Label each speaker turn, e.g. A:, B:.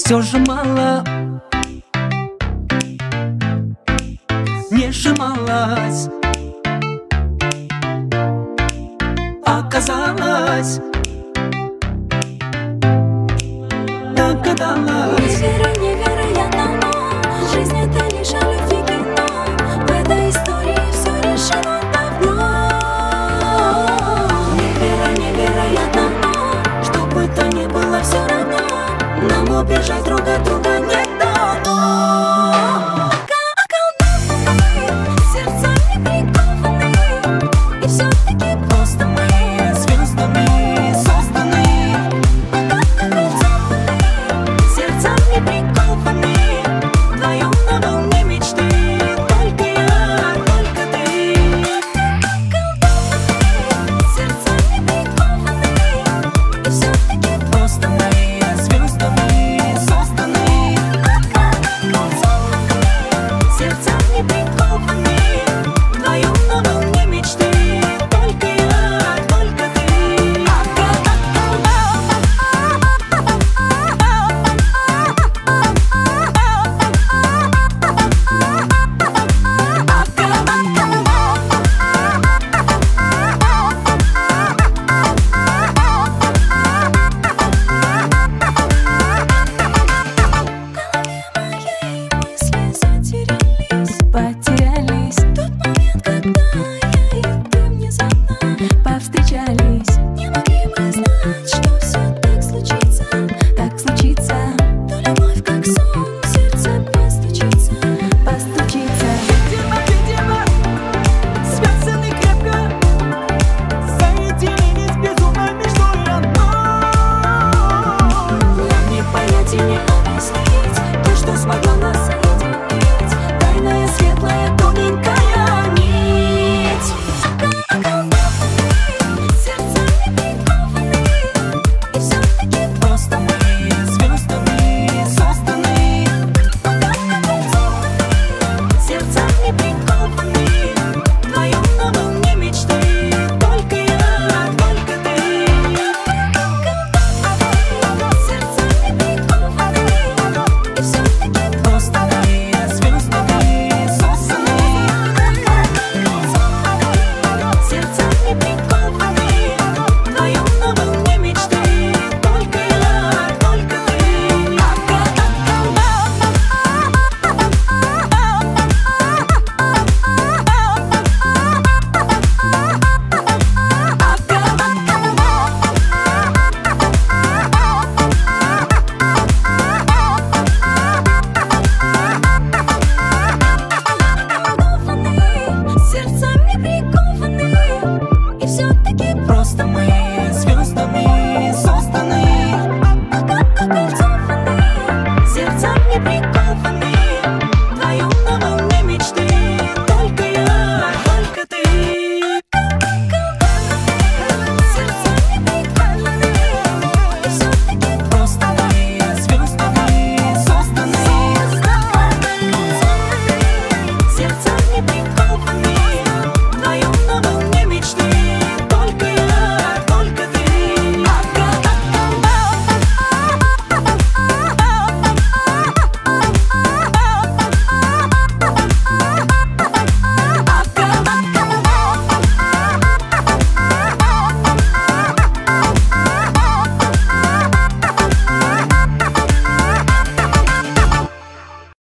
A: все же мало, не сжималась, оказалось, догадалась.
B: Невероятно, но жизнь это лишь о любви кино. В этой истории все решено давно. Невероятно, но что бы то ни было, все равно нам убежать друг от друга не дано. Околдованы, сердца не прикованы, и все-таки просто мы звездами созданы. Околдованы, сердца не прикованы, вдвоем на волне мечты, только я, только ты. Околдованы, сердца не прикованы, и все-таки просто мы звездами созданы. Околдованы, сердца не прикованы, вдвоем на волне мечты, только я, только ты. Мои мысли затерялись, потерялись. Тот момент, когда я и ты внезапно повстречались. Не могли мы знать, что все так случится, так случится. То любовь как сон, в сердце постучится, постучится.
A: Видимо, связаны крепко, соединились безумной мечтой одной.
B: Нам не понять и не объяснить то, что смогло нас соединить. Тайная, светлая, тоненькая нить. Околдованы, сердца не прикованы, и все-таки просто мы
A: Звездами созданы.
B: околдованы, сердца не прикованы, вдвоем на волне мечты, только я, только ты. Околдованы, сердца не прикованы, и все-таки просто мы